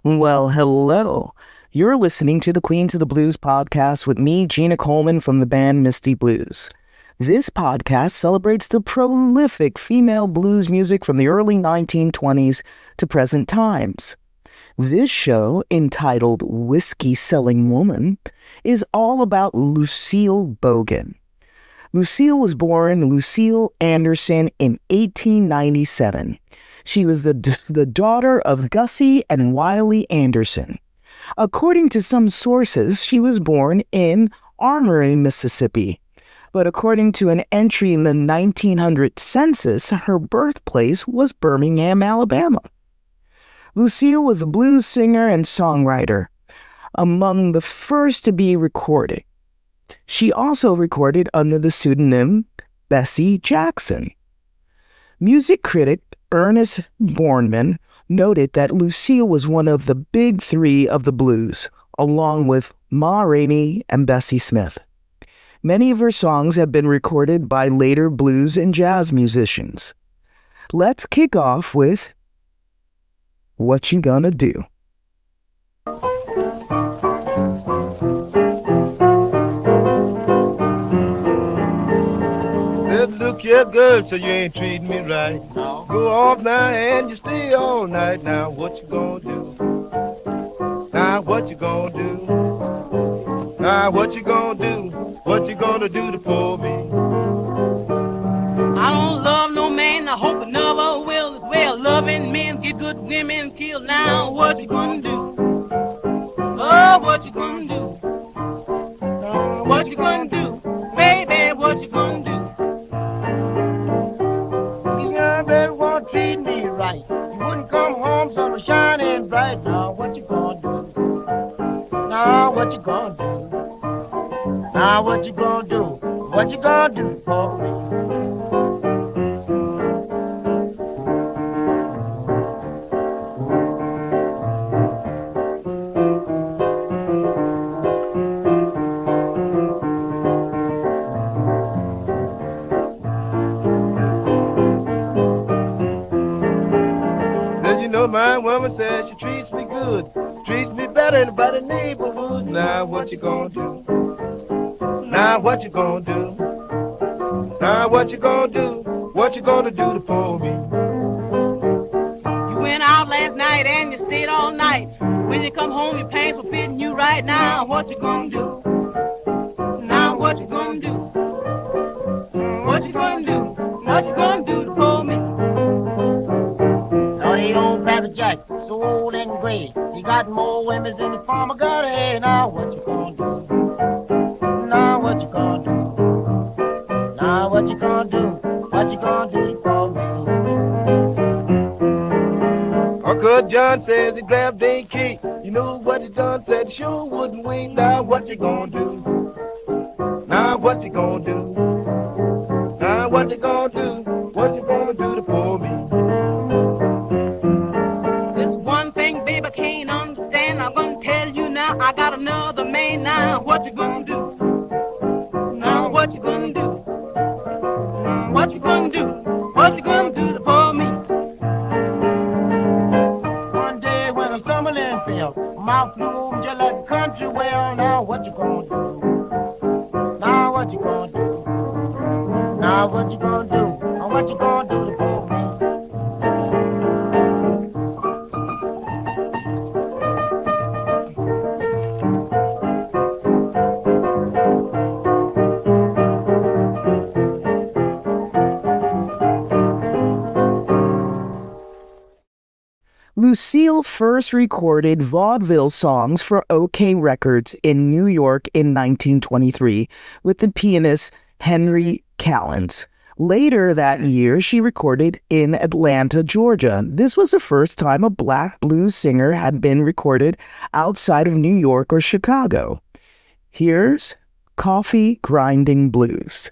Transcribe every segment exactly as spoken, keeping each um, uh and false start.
Well, hello. You're listening to the Queens of the Blues podcast with me, Gina Coleman, from the band Misty Blues. This podcast celebrates the prolific female blues music from the early nineteen twenties to present times. This show, entitled Whiskey Selling Woman, is all about Lucille Bogan. Lucille was born Lucille Anderson in eighteen ninety-seven. She was the, the daughter of Gussie and Wiley Anderson. According to some sources, she was born in Armory, Mississippi. But according to an entry in the nineteen hundred census, her birthplace was Birmingham, Alabama. Lucille was a blues singer and songwriter, among the first to be recorded. She also recorded under the pseudonym Bessie Jackson. Music critic Ernest Borneman noted that Lucille was one of the big three of the blues, along with Ma Rainey and Bessie Smith. Many of her songs have been recorded by later blues and jazz musicians. Let's kick off with What You Gonna Do? Look here, girl, so you ain't treating me right. No. Go off now and you stay all night. Now what you gonna do? Now what you gonna do? Now what you gonna do? What you gonna do to pull me? I don't love no man, I hope I never will. As well, loving men get good women killed. Now what you gonna do? Oh, what you gonna do? Uh, what you gonna do? Baby, what you gonna do? Treat me right. You wouldn't come home so shining bright. Now what you gonna do? Now what you gonna do? Now what you gonna do? What you gonna do for me? My woman says she treats me good, treats me better than by the neighborhood. Now what you gonna do? Now what you gonna do? Now what you gonna do? What you gonna do to pull me? You went out last night and you stayed all night. When you come home, your pants were fitting you right. Now what you gonna do? Now what you gonna do? What you gonna do? What you gonna do to pull me? Old Pappy Jack, so old and gray. He got more women than the farmer got. Hey, now what you gonna do? Now what you gonna do? Now what you gonna do? What you gonna do for me? Uncle John says he grabbed a key. You know what he done said, sure wouldn't wait. Now what you gonna do? Now what you gonna do? Now what you gonna do? What you gonna do to pull me? Baby, can't understand. I'm gonna tell you now, I got another man now. What you gonna do? Now what you gonna do? What you gonna do? What you gonna do to pull me? One day when I'm stumbling fell, my flew over just like a country well. Now what you gonna do? Now what you gonna do? Now what you gonna do? What you gonna do to pull me? Lucille first recorded vaudeville songs for OK Records in New York in nineteen twenty-three with the pianist Henry Callens. Later that year, she recorded in Atlanta, Georgia. This was the first time a black blues singer had been recorded outside of New York or Chicago. Here's Coffee Grinding Blues.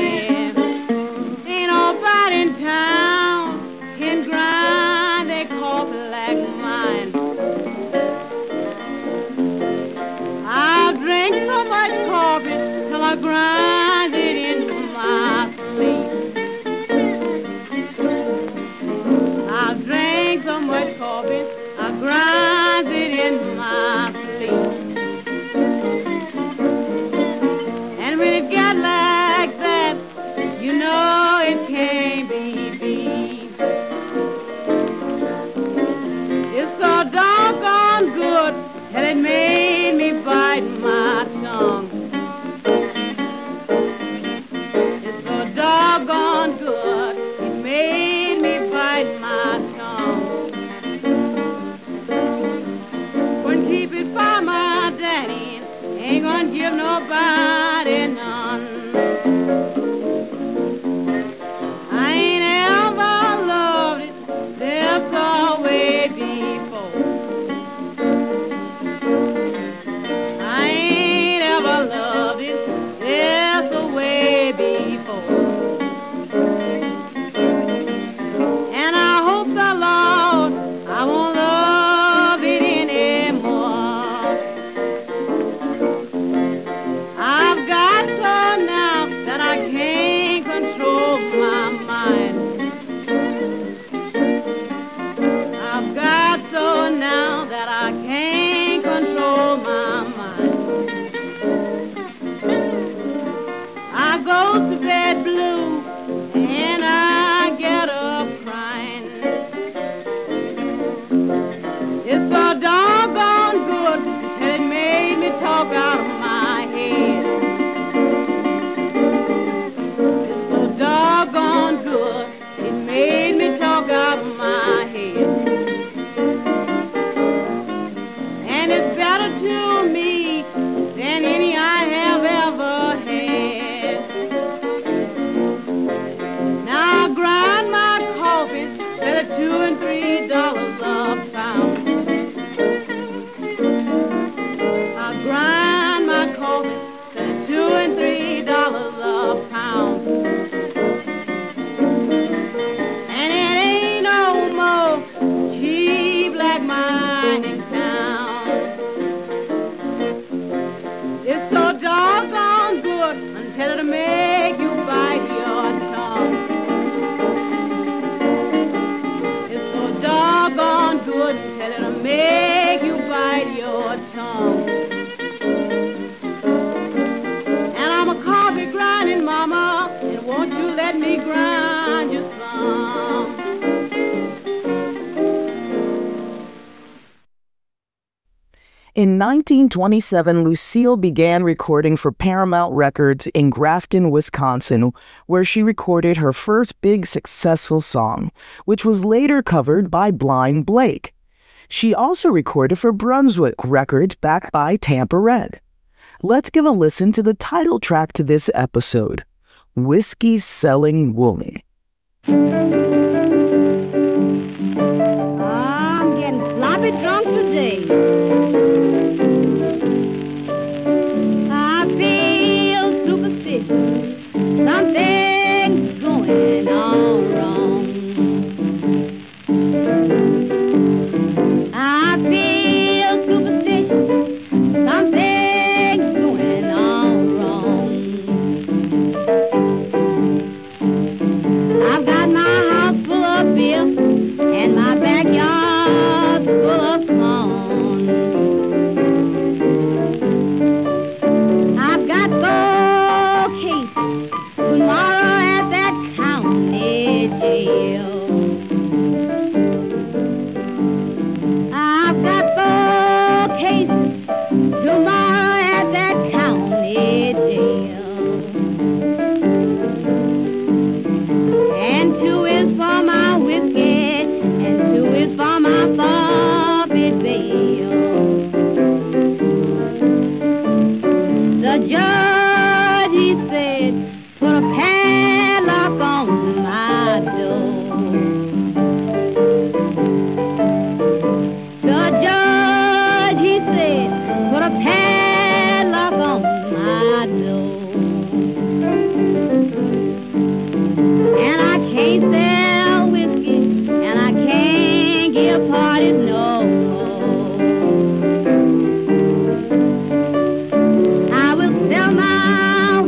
They call I grind it into my sleep. I drank so much coffee, I grind it into my sleep. And when it got like that, you know it can't be beat. It's so doggone good that it made me bite my tongue. It's so doggone good, it made me bite my tongue. Couldn't keep it by my daddy, ain't gonna give nobody none. I ain't ever loved it, left away before. I ain't ever loved it, left away before. And I hope the Lord I won't love it anymore. I've got so now that I can't control my mind. I've got so now that I can't control my mind. I go to bed blue and I get up crying. It's so doggone good that it made me talk out of my head. It's so doggone good, it made me talk out of my head. And it's better to me than any I have ever had. Now I grind my coffee at two and three dollars a pound. I grind my coffee at two and three dollars a pound. And it ain't no more cheap like mine in town. It's so doggone good until it'll make you bite your tongue. It's so doggone good until it'll make you bite your tongue. And I'm a coffee grinding mama, and won't you let me grind you some? In nineteen twenty-seven, Lucille began recording for Paramount Records in Grafton, Wisconsin, where she recorded her first big successful song, which was later covered by Blind Blake. She also recorded for Brunswick Records backed by Tampa Red. Let's give a listen to the title track to this episode, Whiskey Selling Woman. I'm getting sloppy drunk today. I feel superstitious. Something's going on wrong. I feel superstitious. Something's going on wrong. I've got my house full of beer and my backyard full of corn. I've got four cases tomorrow at that county jail. I've got four cases tomorrow at that county jail. And two is for my whiskey, and two is for my forfeit bail. The judge, he said, put a padlock on my door. The judge, he said, put a padlock on my door. And I can't sell whiskey, and I can't give parties no more. I will sell my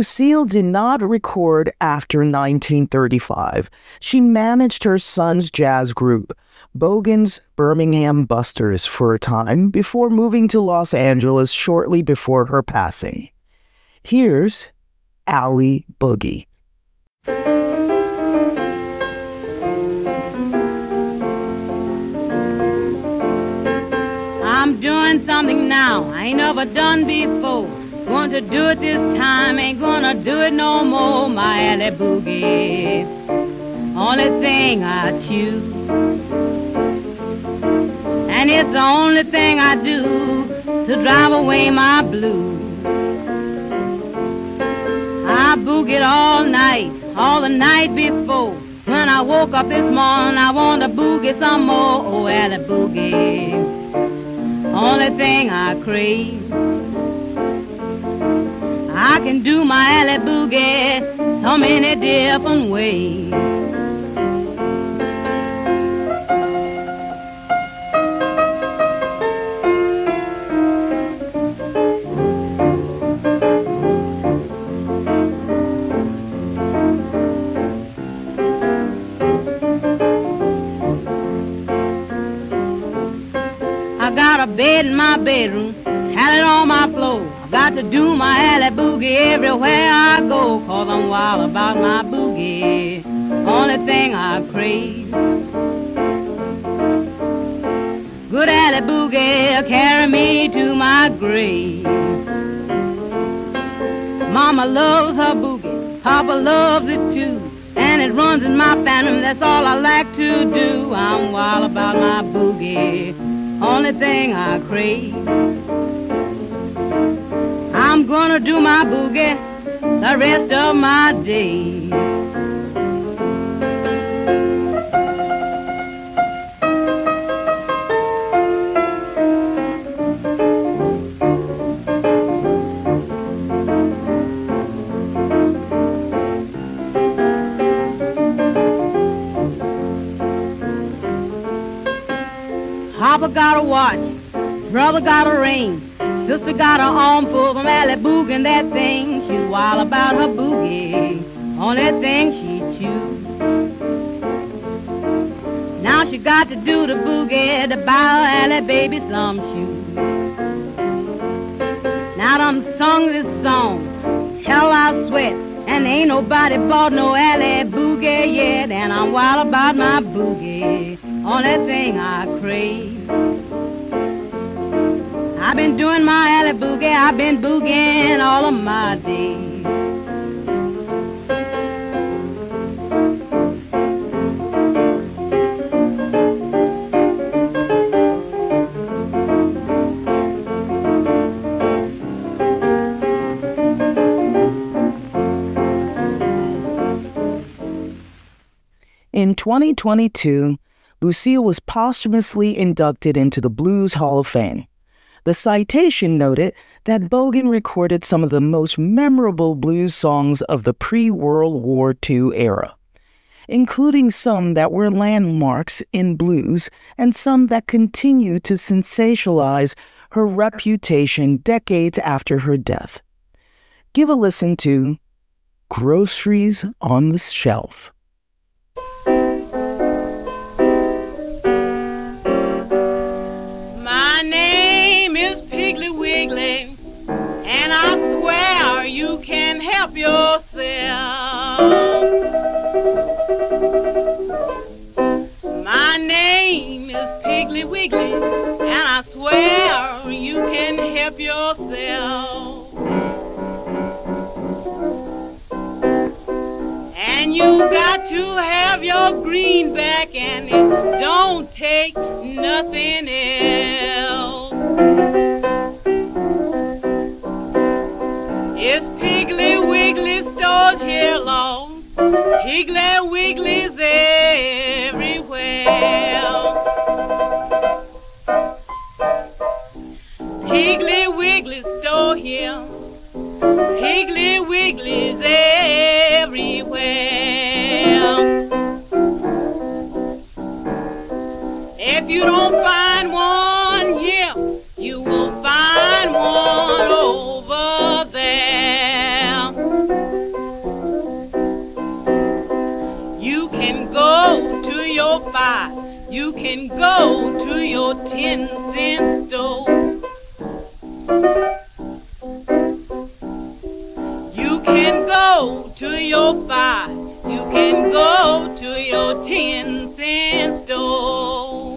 Lucille did not record after nineteen thirty-five. She managed her son's jazz group, Bogan's Birmingham Busters, for a time before moving to Los Angeles shortly before her passing. Here's Allie Boogie. I'm doing something now I ain't never done before. Want to do it this time, ain't gonna do it no more. My Allie Boogie, only thing I choose, and it's the only thing I do to drive away my blues. I boogied all night, all the night before. When I woke up this morning, I want to boogie some more. Oh, Allie Boogie, only thing I crave. I can do my Allie Boogie so many different ways. I got a bed in my bedroom, had it on my floor. Got to do my Allie Boogie everywhere I go, 'cause I'm wild about my boogie, only thing I crave. Good Allie Boogie, carry me to my grave. Mama loves her boogie, Papa loves it too, and it runs in my family, that's all I like to do. I'm wild about my boogie, only thing I crave. I'm gonna do my boogie the rest of my days. Papa got a watch, brother got a ring, sister got her armful from Allie boogieing that thing. She's wild about her boogie, on that thing she chews. Now she got to do the boogie to buy her Allie baby some shoes. Now I done sung this song till I sweat, and ain't nobody bought no Allie boogie yet. And I'm wild about my boogie, on that thing I crave. I've been doing my Allie boogie, I've been boogieing all of my days. In twenty twenty-two, Lucille was posthumously inducted into the Blues Hall of Fame. The citation noted that Bogan recorded some of the most memorable blues songs of the pre-World War Two era, including some that were landmarks in blues and some that continue to sensationalize her reputation decades after her death. Give a listen to Groceries on the Shelf. And I swear you can help yourself. My name is Piggly Wiggly, and I swear you can help yourself. And you got to have your greenback, and it don't take nothing else. It's Piggly Wiggly stores here long, Piggly Wiggly's everywhere. Piggly Wiggly store here, Piggly Wiggly's everywhere. If you don't find one here, you will find one over there. can go to your ten cent store. You can go to your five. You can go to your ten cent store.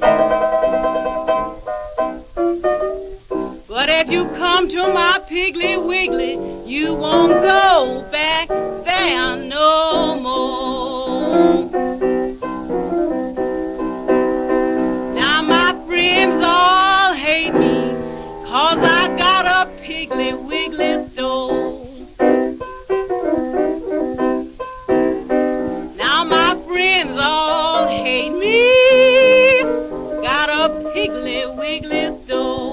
But if you come to my Piggly Wiggly, you won't go back there no more. Now my friends all hate me, 'cause I got a Piggly Wiggly store. Now my friends all hate me, got a Piggly Wiggly store.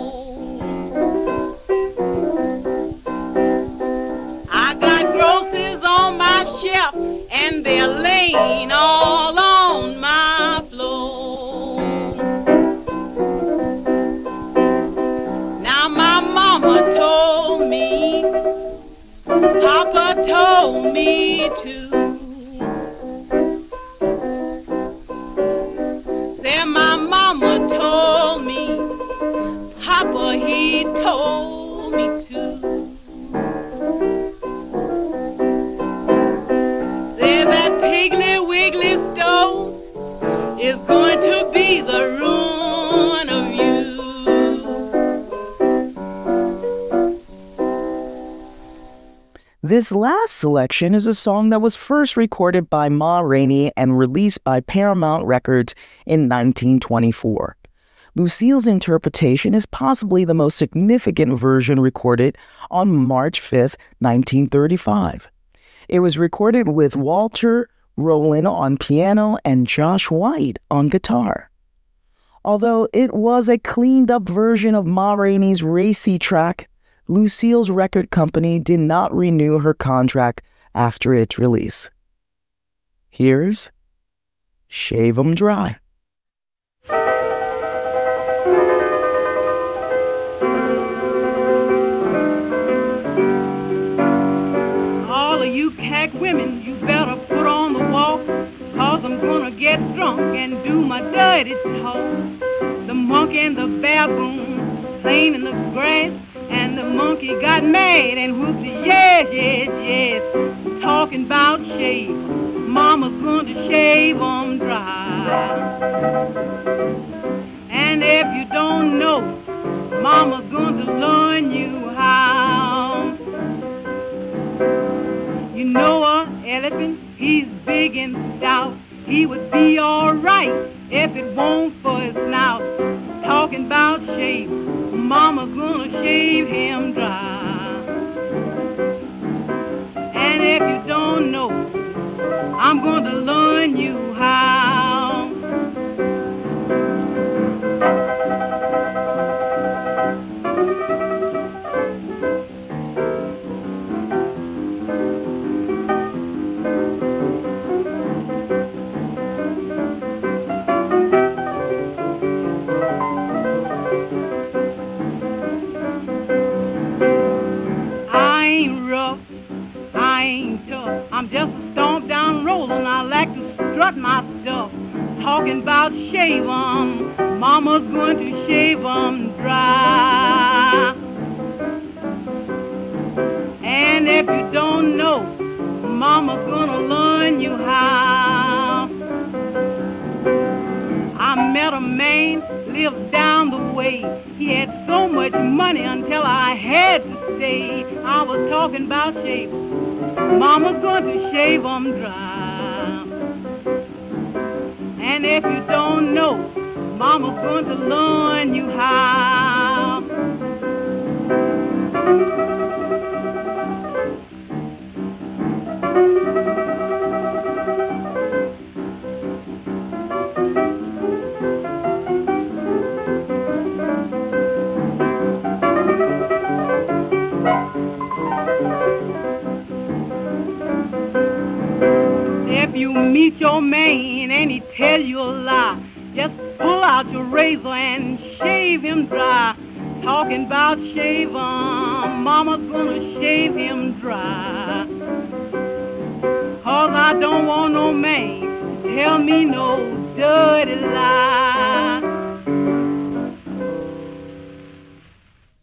And they're laying all on my floor. Now my mama told me, Papa told me too. Say my mama told me, Papa he told me too. Piggly Wiggly store is going to be the ruin of you. This last selection is a song that was first recorded by Ma Rainey and released by Paramount Records in nineteen twenty-four. Lucille's interpretation is possibly the most significant version recorded on March fifth, nineteen thirty-five. It was recorded with Walter Rowland on piano and Josh White on guitar. Although it was a cleaned-up version of Ma Rainey's racy track, Lucille's record company did not renew her contract after its release. Here's Shave 'Em Dry. Women, you better put on the walk, 'cause I'm gonna get drunk and do my dirty talk. The monkey and the baboon playing in the grass, and the monkey got mad and whooped, yes, yes, yes, talking about shave. Mama's going to shave 'em dry. And if you don't know, Mama's going to learn you how. You know a elephant, he's big and stout. He would be all right if it weren't for his snout. Talking about shave, Mama's gonna shave him dry. And if you don't know, I'm gonna learn you how. I'm just a stomp down roller and I like to strut my stuff. Talking about shave 'em, Mama's going to shave 'em dry. And if you don't know, Mama's gonna learn you how. I met a man, lived down the way. He had so much money until I had to stay. I was talking about shave. Mama's going to shave 'em dry. And if you don't know, Mama's going to learn you how. If you meet your man and he tell you a lie, just pull out your razor and shave him dry. Talking about shave 'em, Mama's gonna shave him dry. 'Cause I don't want no man to tell me no dirty lie.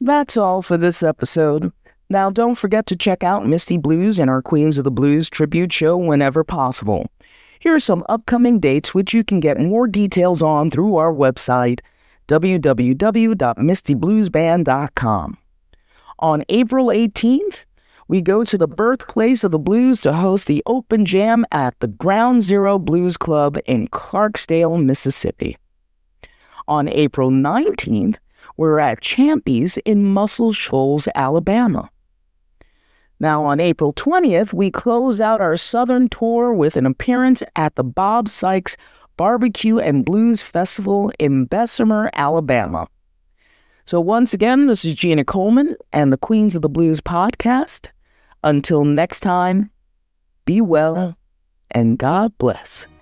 That's all for this episode. Now, don't forget to check out Misty Blues and our Queens of the Blues tribute show whenever possible. Here are some upcoming dates which you can get more details on through our website, w w w dot misty blues band dot com. On April eighteenth, we go to the birthplace of the blues to host the Open Jam at the Ground Zero Blues Club in Clarksdale, Mississippi. On April nineteenth, we're at Champy's in Muscle Shoals, Alabama. Now on April twentieth, we close out our Southern tour with an appearance at the Bob Sykes Barbecue and Blues Festival in Bessemer, Alabama. So once again, this is Gina Coleman and the Queens of the Blues podcast. Until next time, be well and God bless.